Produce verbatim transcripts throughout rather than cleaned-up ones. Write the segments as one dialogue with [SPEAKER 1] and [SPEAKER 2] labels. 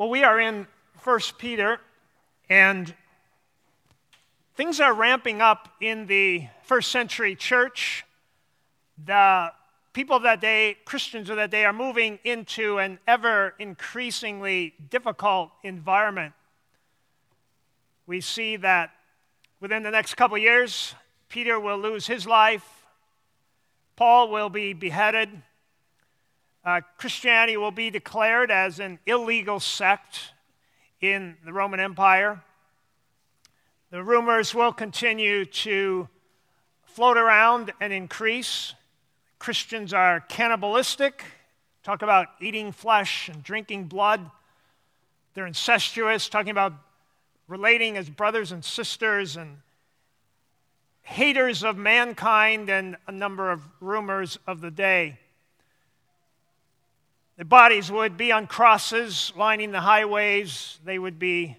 [SPEAKER 1] Well, we are in First Peter, and things are ramping up in the first century church. The people of that day, Christians of that day, are moving into an ever increasingly difficult environment. We see that within the next couple of years, Peter will lose his life, Paul will be beheaded, uh, Christianity will be declared as an illegal sect in the Roman Empire. The rumors will continue to float around and increase. Christians are cannibalistic, talk about eating flesh and drinking blood. They're incestuous, talking about relating as brothers and sisters, and haters of mankind, and a number of rumors of the day. Their bodies would be on crosses lining the highways. They would be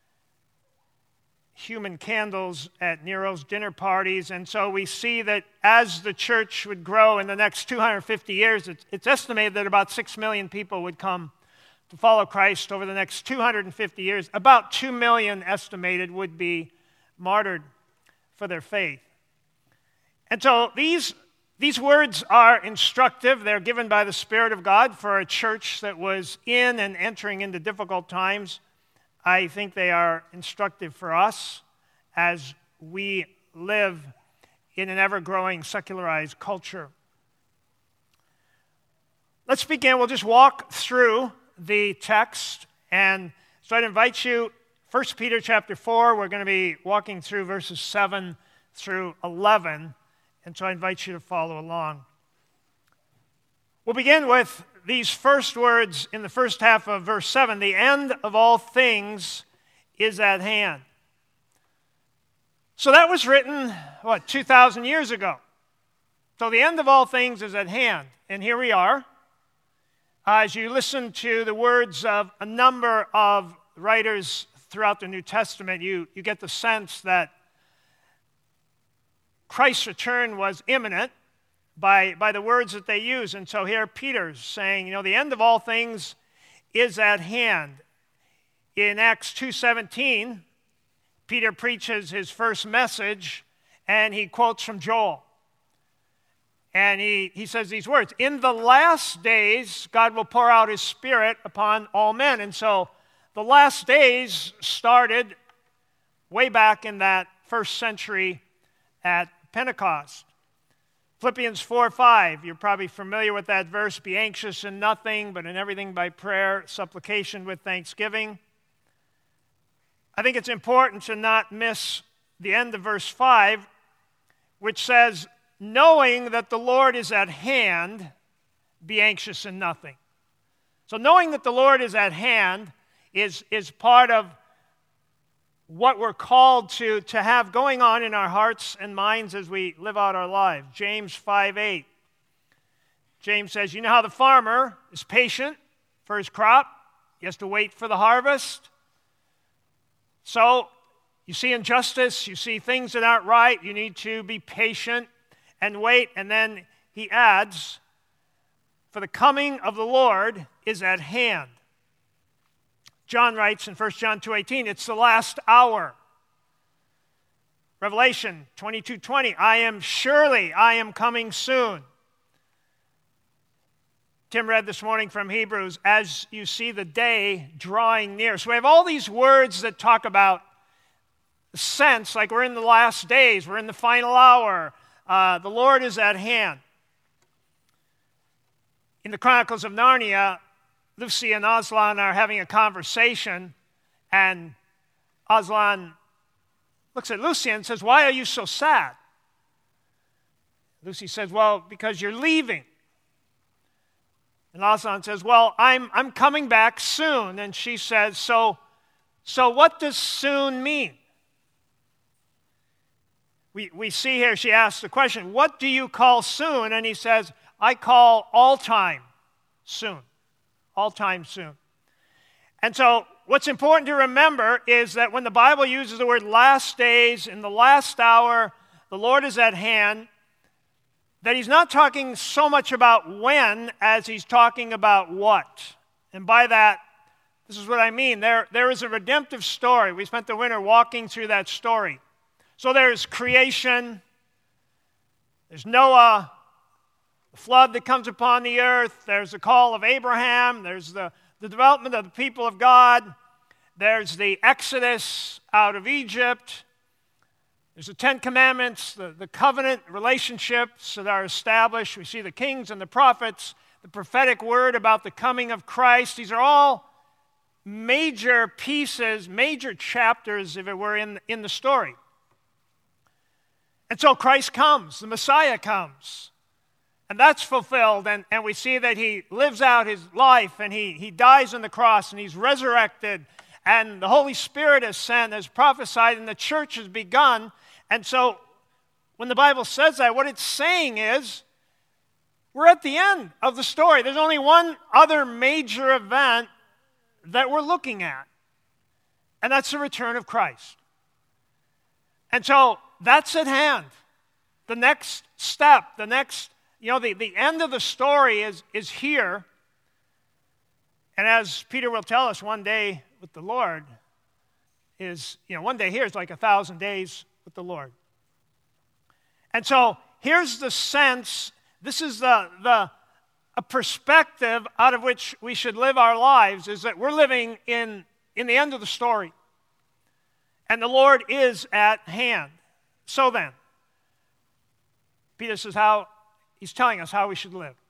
[SPEAKER 1] human candles at Nero's dinner parties. And so we see that as the church would grow in the next two hundred fifty years, it's, it's estimated that about six million people would come to follow Christ over the next two hundred fifty years. About two million estimated would be martyred for their faith. And so these, these words are instructive. They're given by the Spirit of God for a church that was in and entering into difficult times. I think they are instructive for us as we live in an ever-growing secularized culture. Let's begin. We'll just walk through the text. And so I'd invite you, First Peter chapter four, we're going to be walking through verses seven through eleven. And so I invite you to follow along. We'll begin with these first words in the first half of verse seven. The end of all things is at hand. So that was written, what, two thousand years ago. So the end of all things is at hand. And here we are. As you listen to the words of a number of writers throughout the New Testament, you, you get the sense that Christ's return was imminent by, by the words that they use. And so here Peter's saying, you know, the end of all things is at hand. In Acts two seventeen, Peter preaches his first message, and he quotes from Joel. And he, he says these words, "In the last days, God will pour out his Spirit upon all men." And so the last days started way back in that first century at Pentecost. Philippians four five, you're probably familiar with that verse. "Be anxious in nothing, but in everything by prayer, supplication with thanksgiving." I think it's important to not miss the end of verse five, which says, "Knowing that the Lord is at hand, be anxious in nothing." So knowing that the Lord is at hand is, is part of what we're called to, to have going on in our hearts and minds as we live out our lives. James five eight. James says, you know how the farmer is patient for his crop? He has to wait for the harvest. So you see injustice, you see things that aren't right, you need to be patient and wait. And then he adds, for the coming of the Lord is at hand. John writes in First John two eighteen, it's the last hour. Revelation twenty-two twenty, I am surely, I am coming soon. Tim read this morning from Hebrews, as you see the day drawing near. So we have all these words that talk about the sense, like we're in the last days, we're in the final hour. Uh, the Lord is at hand. In the Chronicles of Narnia, Lucy and Aslan are having a conversation, and Aslan looks at Lucy and says, why are you so sad? Lucy says, well, because you're leaving. And Aslan says, well, I'm, I'm coming back soon. And she says, so, so what does soon mean? We, we see here, she asks the question, what do you call soon? And he says, I call all time soon. All time soon. And so what's important to remember is that when the Bible uses the word last days, in the last hour, the Lord is at hand, that he's not talking so much about when as he's talking about what. And by that, This is what I mean. There, there is a redemptive story. We spent the winter walking through that story. So there's creation. There's Noah, the flood that comes upon the earth. There's the call of Abraham. There's the, the development of the people of God. There's the Exodus out of Egypt. There's the Ten Commandments, the, the covenant relationships that are established. We see the kings and the prophets, the prophetic word about the coming of Christ. These are all major pieces, major chapters, if it were, in, in the story. And so Christ comes, the Messiah comes, and that's fulfilled, and, and we see that he lives out his life, and he, he dies on the cross, and he's resurrected, and the Holy Spirit is sent, as prophesied, and the church has begun. And so when the Bible says that, what it's saying is, we're at the end of the story. There's only one other major event that we're looking at, and that's the return of Christ. And so that's at hand. The next step, the next, you know, the, the end of the story is, is here. And as Peter will tell us, one day with the Lord is, you know, one day here is like a thousand days with the Lord. And so here's the sense, this is the, the a perspective out of which we should live our lives, is that we're living in, in the end of the story. And the Lord is at hand. So then, Peter says how, he's telling us how we should live.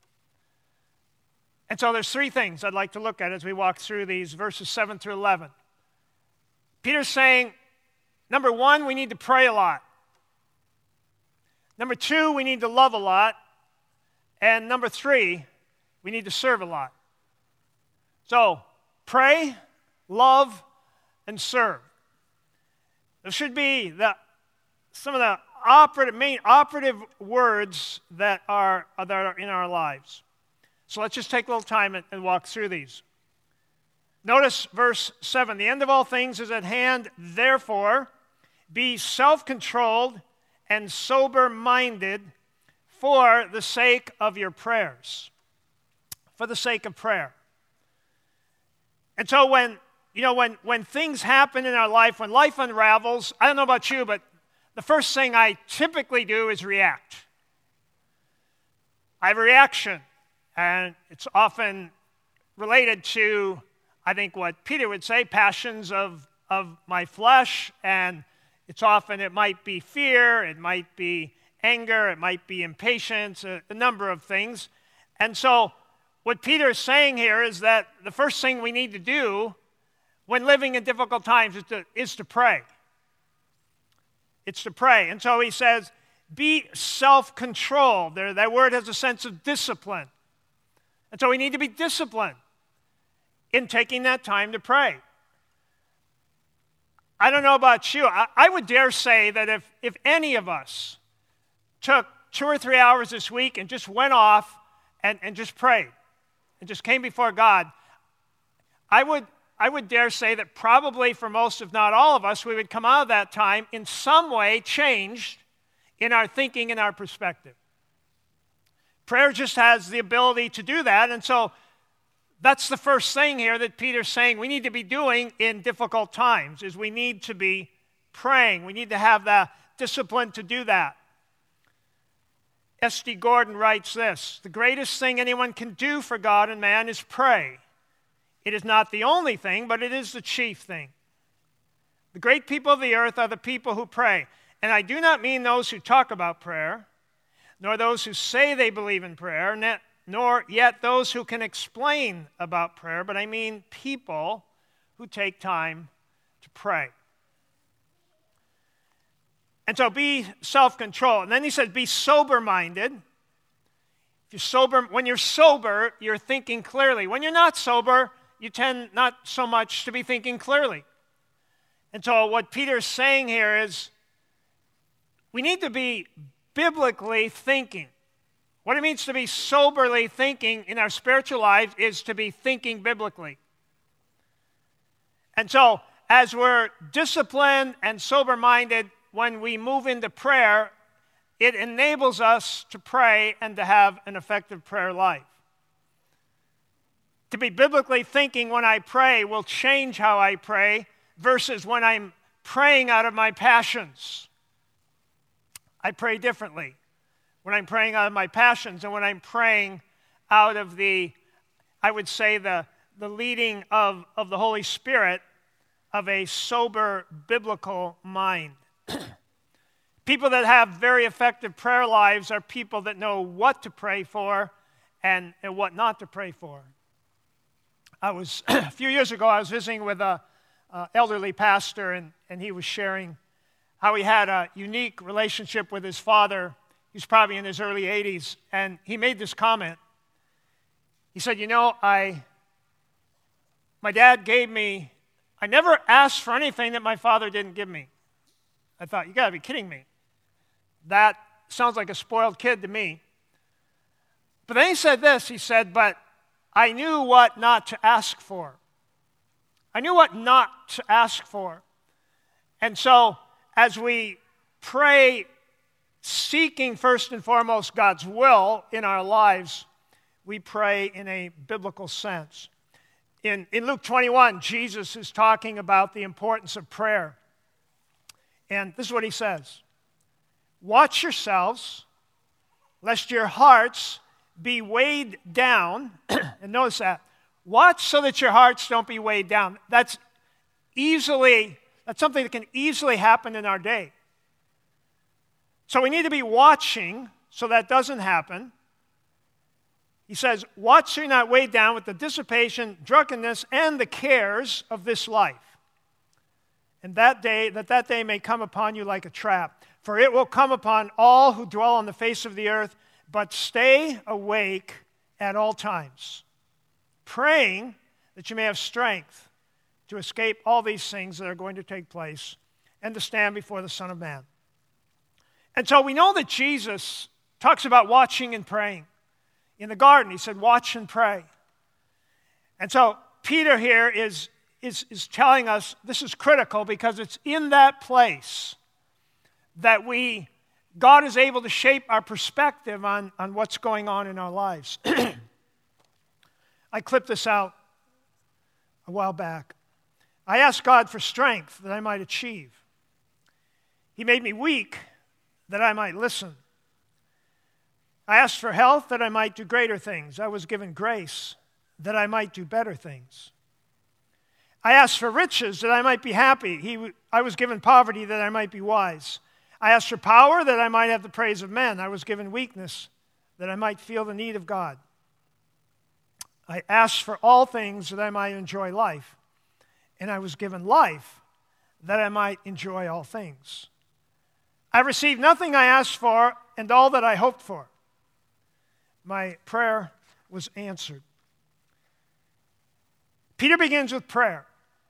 [SPEAKER 1] And so there's three things I'd like to look at as we walk through these verses seven through eleven. Peter's saying, number one, we need to pray a lot. Number two, we need to love a lot. And number three, we need to serve a lot. So, pray, love, and serve. There should be the, some of the operative, main operative words that are, that are in our lives. So let's just take a little time and, and walk through these. Notice verse seven. The end of all things is at hand. Therefore, be self-controlled and sober-minded for the sake of your prayers. For the sake of prayer. And so when, you know, when, when things happen in our life, when life unravels, I don't know about you, but the first thing I typically do is react. I have a reaction, and it's often related to, I think, what Peter would say, passions of, of my flesh, and it's often, it might be fear, it might be anger, it might be impatience, a, a number of things. And so what Peter is saying here is that the first thing we need to do when living in difficult times is to, is to pray. It's to pray. And so he says, be self-controlled. There, that word has a sense of discipline. And so we need to be disciplined in taking that time to pray. I don't know about you. I, I would dare say that if, if any of us took two or three hours this week and just went off and, and just prayed and just came before God, I would, I would dare say that probably for most, if not all of us, we would come out of that time in some way changed in our thinking and our perspective. Prayer just has the ability to do that, and so that's the first thing here that Peter's saying we need to be doing in difficult times, is we need to be praying. We need to have the discipline to do that. S D Gordon writes this: the greatest thing anyone can do for God and man is pray. It is not the only thing, but it is the chief thing. The great people of the earth are the people who pray. And I do not mean those who talk about prayer, nor those who say they believe in prayer, nor yet those who can explain about prayer, but I mean people who take time to pray. And so be self-controlled. And then he said, be sober-minded. If you're sober, when you're sober, you're thinking clearly. When you're not sober, you tend not so much to be thinking clearly. And so what Peter's saying here is we need to be biblically thinking. What it means to be soberly thinking in our spiritual lives is to be thinking biblically. And so as we're disciplined and sober-minded, when we move into prayer, it enables us to pray and to have an effective prayer life. to be biblically thinking when I pray will change how I pray versus when I'm praying out of my passions. I pray differently when I'm praying out of my passions and when I'm praying out of the, I would say, the, the leading of, of the Holy Spirit of a sober biblical mind. People that have very effective prayer lives are people that know what to pray for and, and what not to pray for. I was, a few years ago, I was visiting with an elderly pastor, and, and he was sharing how he had a unique relationship with his father. He's probably in his early eighties, and he made this comment. He said, you know, I, my dad gave me, I never asked for anything that my father didn't give me. I thought, you got to be kidding me. That sounds like a spoiled kid to me. But then he said this, he said, but I knew what not to ask for. I knew what not to ask for. And so as we pray, seeking first and foremost God's will in our lives, we pray in a biblical sense. In, in Luke twenty-one, Jesus is talking about the importance of prayer. And this is what he says. Watch yourselves, lest your hearts be weighed down. And notice that. Watch so that your hearts don't be weighed down. That's easily, that's something that can easily happen in our day. So we need to be watching so that doesn't happen. He says, watch so you're not weighed down with the dissipation, drunkenness, and the cares of this life. And that day, that that day may come upon you like a trap. For it will come upon all who dwell on the face of the earth, but stay awake at all times, praying that you may have strength to escape all these things that are going to take place and to stand before the Son of Man. And so we know that Jesus talks about watching and praying. In the garden, he said, watch and pray. And so Peter here is, is, is telling us this is critical because it's in that place that we, God is able to shape our perspective on, on what's going on in our lives. I clipped this out a while back. I asked God for strength that I might achieve. He made me weak that I might listen. I asked for health that I might do greater things. I was given grace that I might do better things. I asked for riches that I might be happy. He, I was given poverty that I might be wise. I asked for power that I might have the praise of men. I was given weakness that I might feel the need of God. I asked for all things that I might enjoy life. And I was given life that I might enjoy all things. I received nothing I asked for and all that I hoped for. My prayer was answered. Peter begins with prayer.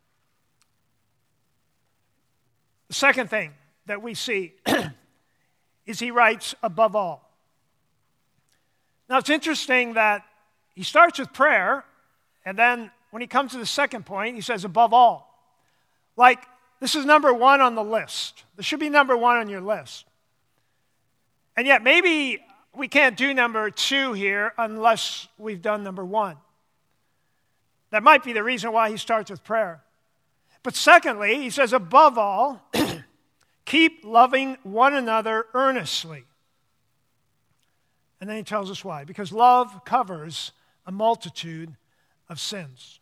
[SPEAKER 1] The second thing that we see is he writes, above all. Now it's interesting that he starts with prayer, and then when he comes to the second point, he says, above all. Like, this is number one on the list. This should be number one on your list. And yet maybe we can't do number two here unless we've done number one. That might be the reason why he starts with prayer. But secondly, he says, above all, keep loving one another earnestly. And then he tells us why. Because love covers a multitude of sins.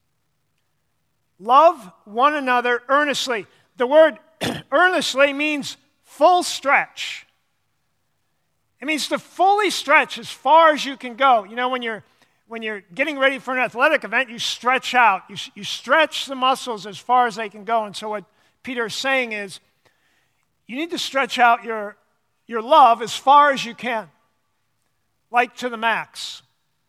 [SPEAKER 1] Love one another earnestly. The word earnestly means full stretch. It means to fully stretch as far as you can go. You know, when you're when you're getting ready for an athletic event, you stretch out. You, you stretch the muscles as far as they can go. And so what Peter is saying is, you need to stretch out your, your love as far as you can, like to the max.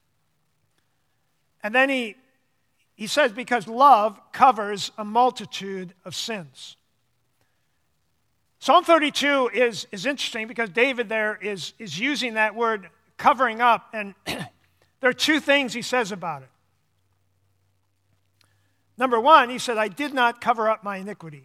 [SPEAKER 1] And then he, he says, because love covers a multitude of sins. Psalm thirty-two is, is interesting because David there is, is using that word covering up, and there are two things he says about it. Number one, he said, I did not cover up my iniquity.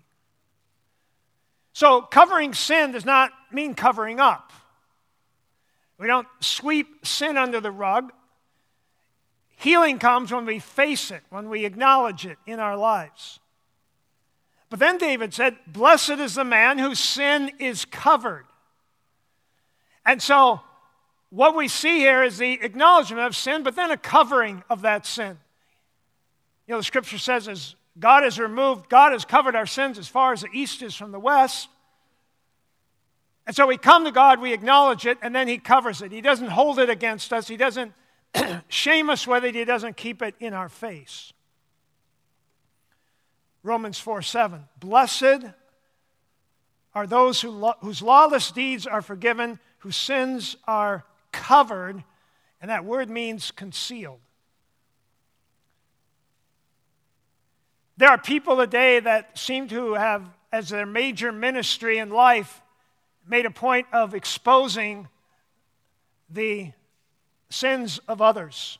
[SPEAKER 1] So covering sin does not mean covering up. We don't sweep sin under the rug. Healing comes when we face it, when we acknowledge it in our lives. But then David said, blessed is the man whose sin is covered. And so what we see here is the acknowledgement of sin, but then a covering of that sin. You know, the scripture says, as God has removed, God has covered our sins as far as the east is from the west. And so we come to God, we acknowledge it, and then he covers it. He doesn't hold it against us. He doesn't shame us with it. He doesn't keep it in our face. Romans four seven, blessed are those who lo- whose lawless deeds are forgiven, whose sins are covered, and that word means concealed. There are people today that seem to have, as their major ministry in life, made a point of exposing the sins of others.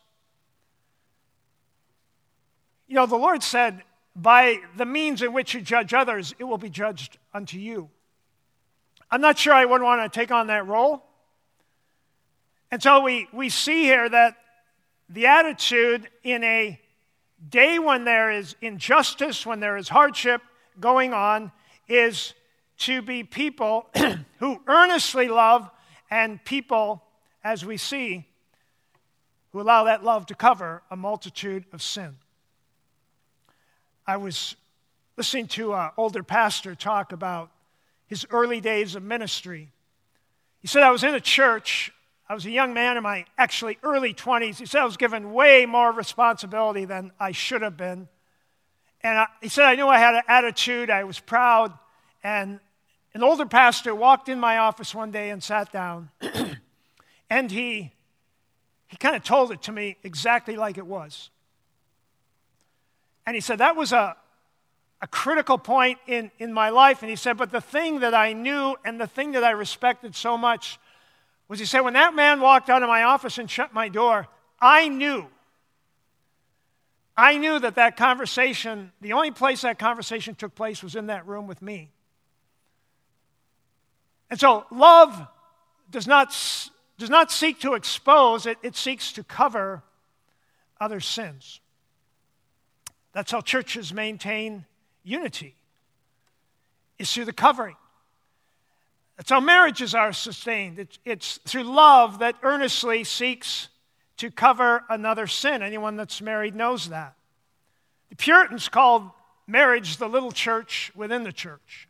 [SPEAKER 1] You know, the Lord said, by the means in which you judge others, it will be judged unto you. I'm not sure I would want to take on that role. And so we, we see here that the attitude in a day when there is injustice, when there is hardship going on, is to be people who earnestly love and people, as we see, who allow that love to cover a multitude of sin. I was listening to an older pastor talk about his early days of ministry. He said, I was in a church. I was a young man in my actually early twenties. He said I was given way more responsibility than I should have been. And I, he said I knew I had an attitude. I was proud. And an older pastor walked in my office one day and sat down. And he, he kind of told it to me exactly like it was. And he said, that was a, a critical point in, in my life. And he said, but the thing that I knew and the thing that I respected so much was, he said, when that man walked out of my office and shut my door, I knew, I knew that that conversation, the only place that conversation took place was in that room with me. And so love does not, does not seek to expose, it, it seeks to cover other sins. That's how churches maintain unity, is through the covering. That's how marriages are sustained. It's, it's through love that earnestly seeks to cover another sin. Anyone that's married knows that. The Puritans called marriage the little church within the church.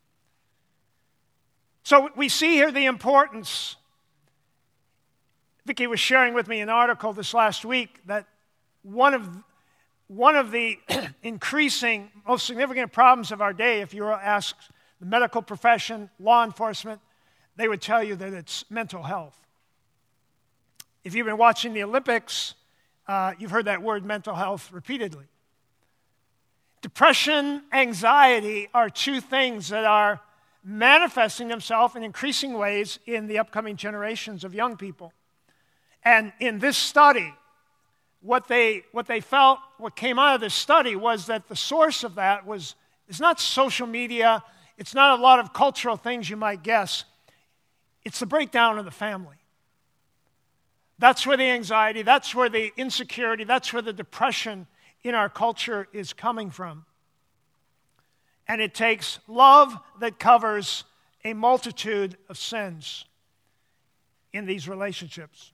[SPEAKER 1] So we see here the importance. Vicki was sharing with me an article this last week that one of One of the increasing, most significant problems of our day, if you were asked the medical profession, law enforcement, they would tell you that it's mental health. If you've been watching the Olympics, uh, you've heard that word mental health repeatedly. Depression, anxiety are two things that are manifesting themselves in increasing ways in the upcoming generations of young people. And in this study, What they, what they felt, what came out of this study was that the source of that was, it's not social media, it's not a lot of cultural things you might guess. It's the breakdown of the family. That's where the anxiety, that's where the insecurity, that's where the depression in our culture is coming from. And it takes love that covers a multitude of sins in these relationships.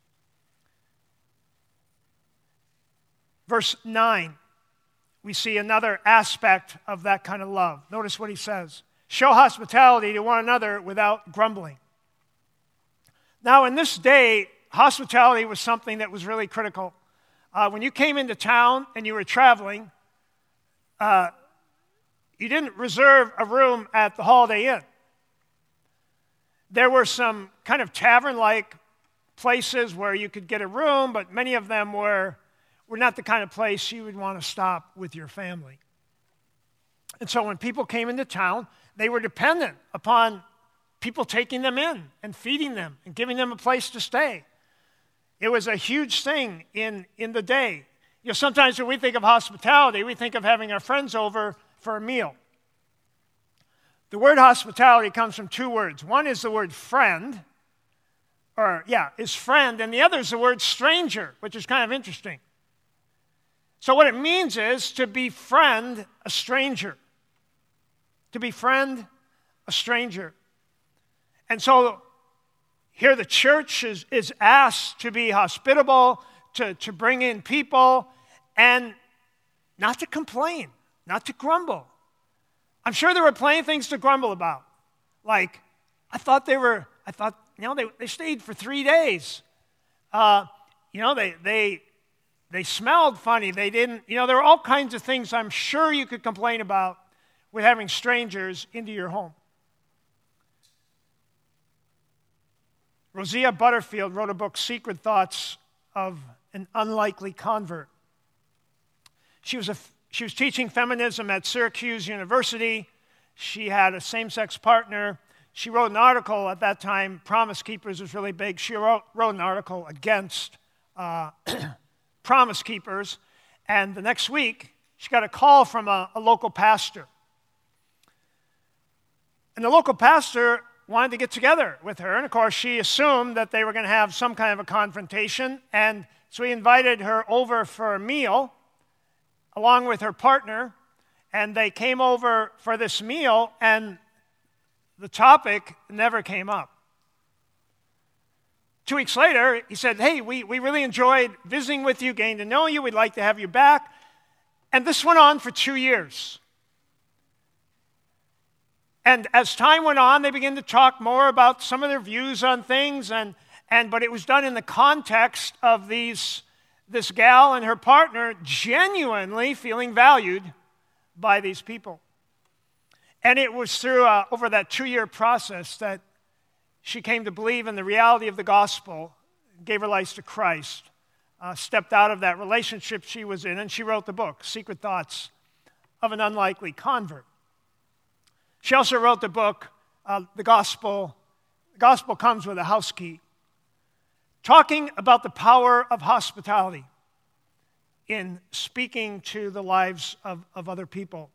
[SPEAKER 1] Verse nine, we see another aspect of that kind of love. Notice what he says. Show hospitality to one another without grumbling. Now, in this day, hospitality was something that was really critical. Uh, when you came into town and you were traveling, uh, you didn't reserve a room at the Holiday Inn. There were some kind of tavern-like places where you could get a room, but many of them were were not the kind of place you would want to stop with your family. And so when people came into town, they were dependent upon people taking them in and feeding them and giving them a place to stay. It was a huge thing in, in the day. You know, sometimes when we think of hospitality, we think of having our friends over for a meal. The word hospitality comes from two words. One is the word friend, or yeah, is friend, and the other is the word stranger, which is kind of interesting. So what it means is to befriend a stranger. To befriend a stranger. And so here the church is, is asked to be hospitable, to, to bring in people, and not to complain, not to grumble. I'm sure there were plenty of things to grumble about. Like, I thought they were, I thought, you know, they, they stayed for three days. Uh, you know, they, they, they smelled funny. They didn't, you know, there are all kinds of things I'm sure you could complain about with having strangers into your home. Rosia Butterfield wrote a book, Secret Thoughts of an Unlikely Convert. She was, a, she was teaching feminism at Syracuse University. She had a same-sex partner. She wrote an article at that time. Promise Keepers was really big. She wrote, wrote an article against uh, Promise Keepers. And the next week, she got a call from a, a local pastor. And the local pastor wanted to get together with her. And of course, she assumed that they were going to have some kind of a confrontation. And so he invited her over for a meal along with her partner. And they came over for this meal, and the topic never came up. Two weeks later, he said, hey, we, we really enjoyed visiting with you, getting to know you. We'd like to have you back. And this went on for two years. And as time went on, they began to talk more about some of their views on things, and, and but it was done in the context of these, this gal and her partner genuinely feeling valued by these people. And it was through, uh, over that two-year process that she came to believe in the reality of the gospel, gave her life to Christ, uh, stepped out of that relationship she was in, and she wrote the book, Secret Thoughts of an Unlikely Convert. She also wrote the book, uh, The Gospel, The Gospel Comes with a House Key, talking about the power of hospitality in speaking to the lives of, of other people.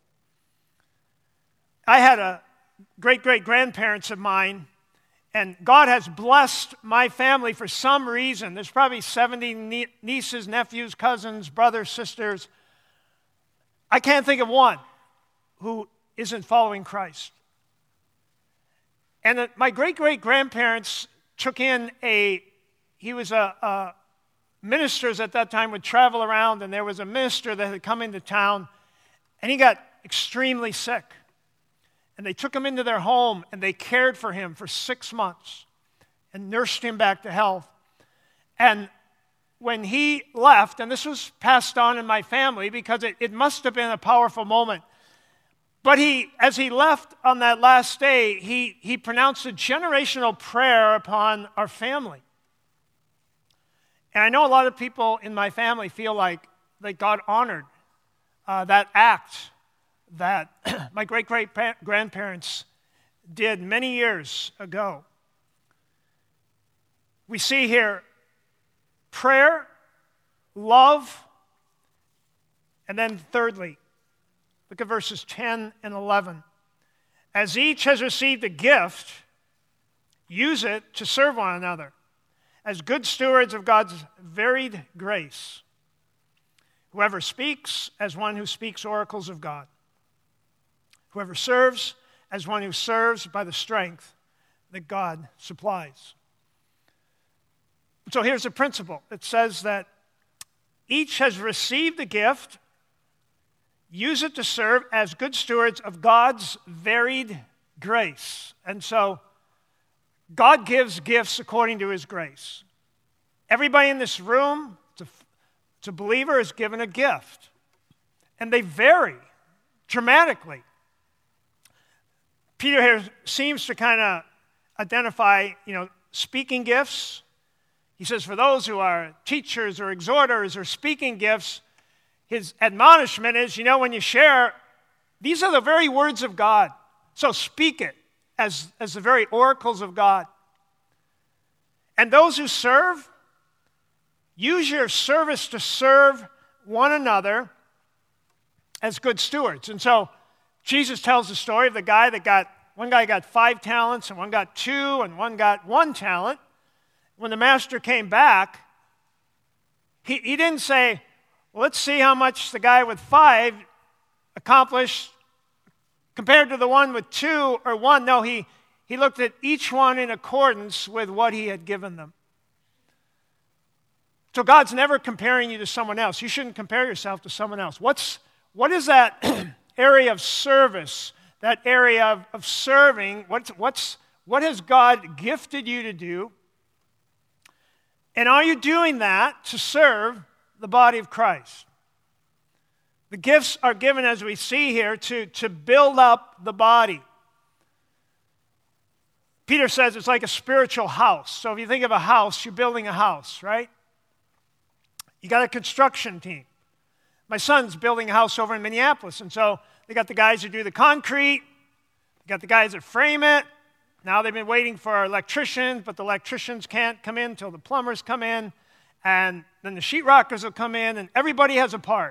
[SPEAKER 1] I had a great-great-grandparents of mine, and God has blessed my family for some reason. There's probably seventy nie- nieces, nephews, cousins, brothers, sisters. I can't think of one who isn't following Christ. And my great-great-grandparents took in a, he was a, a, ministers at that time would travel around, and there was a minister that had come into town, and he got extremely sick. And they took him into their home, and they cared for him for six months and nursed him back to health. And when he left, and this was passed on in my family because it, it must have been a powerful moment, but he, as he left on that last day, he, he pronounced a generational prayer upon our family. And I know a lot of people in my family feel like, like God honored uh, that act that my great-great-grandparents did many years ago. We see here prayer, love, and then thirdly, look at verses ten and eleven. As each has received a gift, use it to serve one another as good stewards of God's varied grace. Whoever speaks, as one who speaks oracles of God. Whoever serves, as one who serves by the strength that God supplies. So here's a principle. It says that each has received a gift. Use it to serve as good stewards of God's varied grace. And so, God gives gifts according to his grace. Everybody in this room, to, to believer, is given a gift. And they vary dramatically. Peter here seems to kind of identify, you know, speaking gifts. He says, for those who are teachers or exhorters or speaking gifts, his admonishment is, you know, when you share, these are the very words of God. So speak it as, as the very oracles of God. And those who serve, use your service to serve one another as good stewards. And so Jesus tells the story of the guy that got, one guy got five talents, and one got two, and one got one talent. When the master came back, he, he didn't say, Well, let's see how much the guy with five accomplished compared to the one with two or one. No, he, he looked at each one in accordance with what he had given them. So God's never comparing you to someone else. You shouldn't compare yourself to someone else. What's, what is that area of service, that area of, of serving? What's, what's, what has God gifted you to do? And are you doing that to serve the body of Christ? The gifts are given, as we see here, to, to build up the body. Peter says it's like a spiritual house. So if you think of a house, you're building a house, right? You got a construction team. My son's building a house over in Minneapolis, and so they got the guys who do the concrete, they got the guys that frame it. Now they've been waiting for our electricians, but the electricians can't come in until the plumbers come in, and then the sheetrockers will come in, and everybody has a part.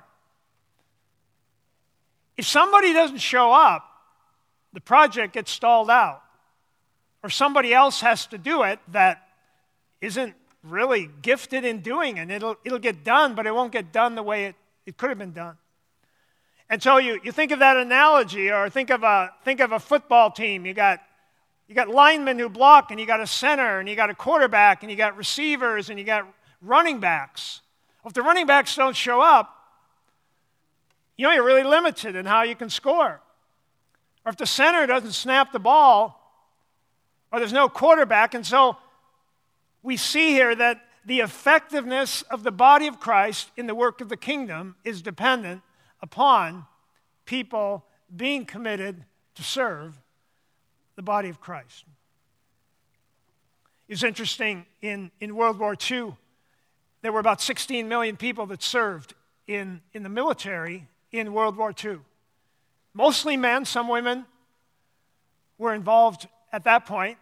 [SPEAKER 1] If somebody doesn't show up, the project gets stalled out, or somebody else has to do it that isn't really gifted in doing it. It'll, it'll get done, but it won't get done the way it, it could have been done. And so you, you think of that analogy, or think of a think of a football team. You got you got linemen who block, and you got a center, and you got a quarterback, and you got receivers, and you got running backs. Well, if the running backs don't show up, you know you're really limited in how you can score. Or if the center doesn't snap the ball, or there's no quarterback, and so we see here that the effectiveness of the body of Christ in the work of the kingdom is dependent upon people being committed to serve the body of Christ. It's interesting, in, in World War Two, there were about sixteen million people that served in, in the military in World War Two. Mostly men, some women were involved at that point.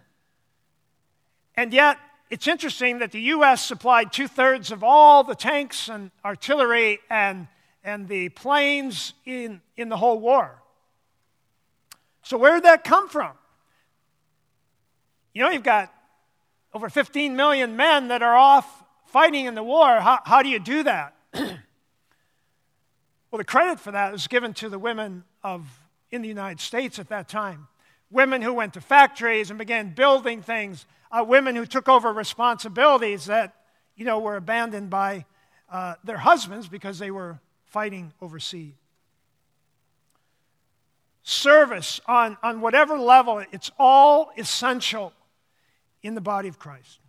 [SPEAKER 1] And yet, it's interesting that the U S supplied two-thirds of all the tanks and artillery and, and the planes in, in the whole war. So where did that come from? You know, you've got over fifteen million men that are off fighting in the war. How, how do you do that? Well, the credit for that is given to the women of in the United States at that time. Women who went to factories and began building things. Uh, women who took over responsibilities that, you know, were abandoned by uh, their husbands because they were fighting overseas. Service on, on whatever level, it's all essential in the body of Christ.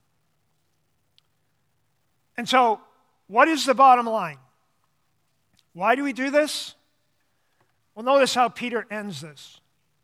[SPEAKER 1] And so, what is the bottom line? Why do we do this? Well, notice how Peter ends this.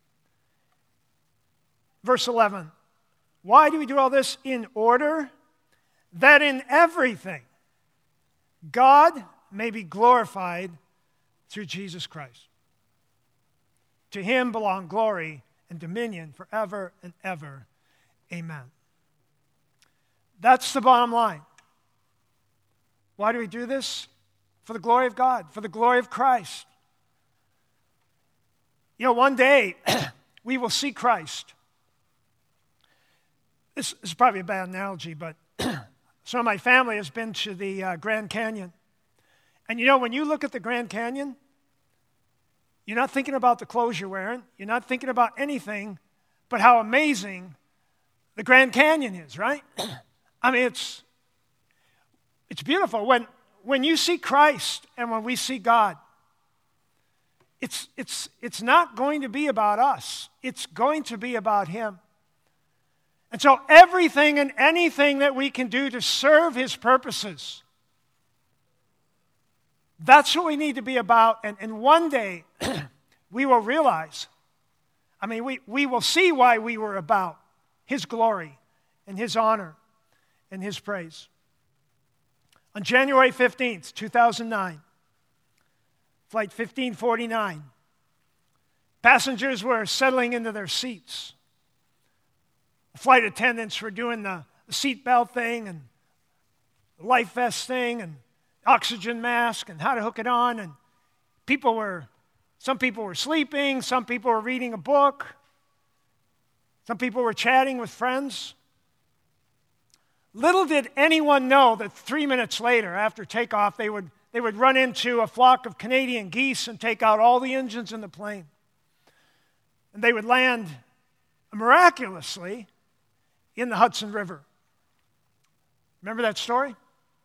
[SPEAKER 1] Verse eleven. Why do we do all this? In order that in everything God may be glorified through Jesus Christ. To him belong glory and dominion forever and ever. Amen. That's the bottom line. Why do we do this? For the glory of God, for the glory of Christ. You know, one day we will see Christ. This is probably a bad analogy, but some of my family has been to the uh, Grand Canyon. And you know, when you look at the Grand Canyon, you're not thinking about the clothes you're wearing. You're not thinking about anything but how amazing the Grand Canyon is, right? I mean, it's, it's beautiful. When, when you see Christ and when we see God, it's, it's, it's not going to be about us. It's going to be about him. And so everything and anything that we can do to serve his purposes, that's what we need to be about. And, and one day, we will realize, I mean, we, we will see why we were about his glory and his honor and his praise. On January fifteenth, two thousand nine, flight fifteen forty-nine, passengers were settling into their seats. Flight attendants were doing the, the seatbelt thing and the life vest thing and oxygen mask and how to hook it on. And people were, some people were sleeping, some people were reading a book, some people were chatting with friends. Little did anyone know that three minutes later, after takeoff, they would, they would run into a flock of Canadian geese and take out all the engines in the plane. And they would land miraculously in the Hudson River. Remember that story?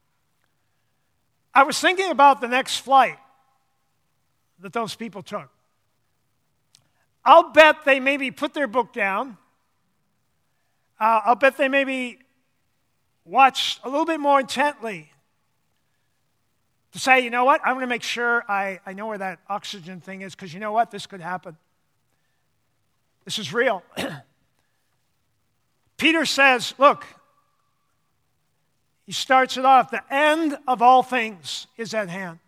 [SPEAKER 1] I was thinking about the next flight that those people took. I'll bet they maybe put their book down. Uh, I'll bet they maybe watched a little bit more intently to say, you know what, I'm going to make sure I, I know where that oxygen thing is, because you know what, this could happen. This is real. Peter says, look, he starts it off, the end of all things is at hand.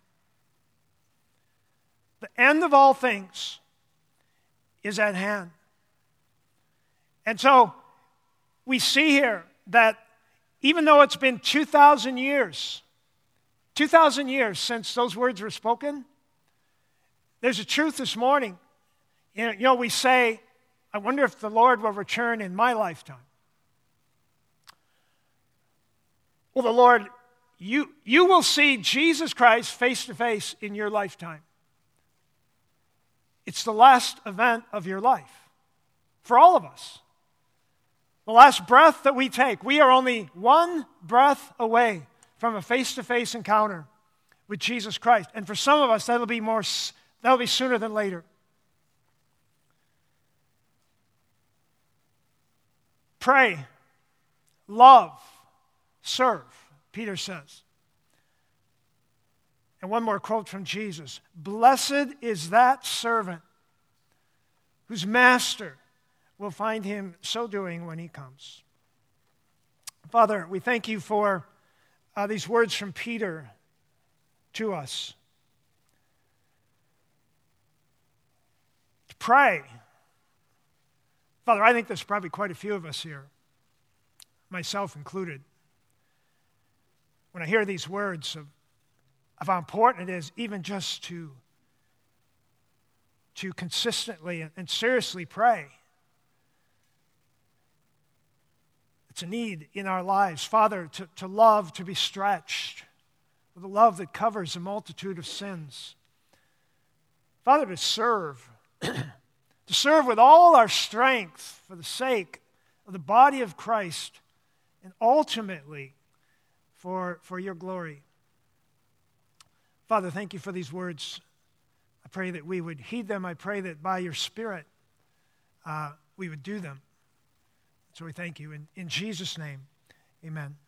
[SPEAKER 1] The end of all things is at hand. And so we see here that even though it's been two thousand years, two thousand years since those words were spoken, there's a truth this morning. You know, we say, I wonder if the Lord will return in my lifetime. Well, the Lord, you, you will see Jesus Christ face to face in your lifetime. It's the last event of your life for all of us. The last breath that we take, we are only one breath away from a face-to-face encounter with Jesus Christ. And for some of us, that'll be more, that'll be sooner than later. Pray, love, serve, Peter says. And one more quote from Jesus. Blessed is that servant whose master will find him so doing when he comes. Father, we thank you for uh, these words from Peter to us. To pray. Father, I think there's probably quite a few of us here, myself included. When I hear these words of, of how important it is even just to, to consistently and, and seriously pray. It's a need in our lives, Father, to, to love, to be stretched with a love that covers a multitude of sins. Father, to serve, to serve with all our strength for the sake of the body of Christ and ultimately for, for your glory. Father, thank you for these words. I pray that we would heed them. I pray that by your Spirit uh, we would do them. So we thank you. In, in Jesus' name, amen.